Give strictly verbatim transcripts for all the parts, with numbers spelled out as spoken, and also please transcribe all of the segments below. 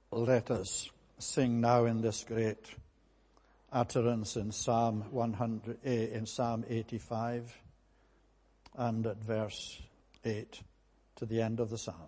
Let us sing now in this great utterance in Psalm one hundred, in Psalm eighty-five, and at verse eight to the end of the psalm.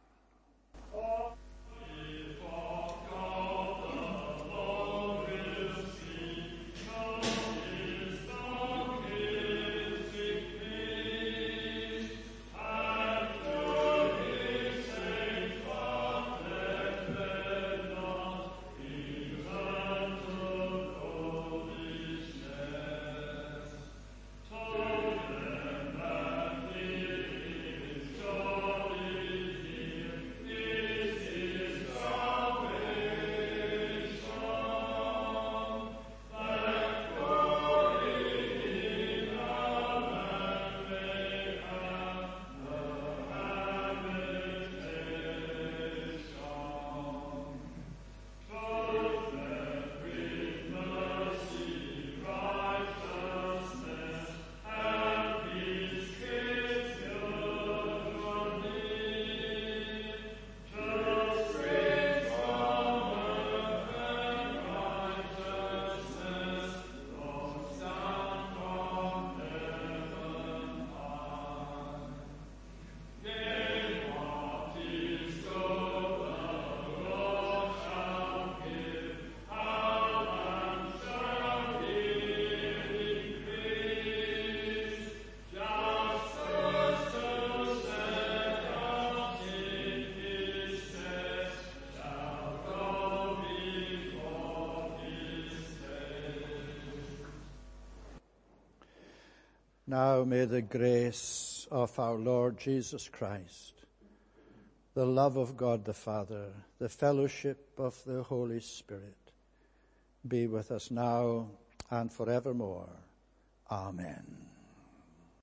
Now may the grace of our Lord Jesus Christ, the love of God the Father, the fellowship of the Holy Spirit be with us now and forevermore. Amen.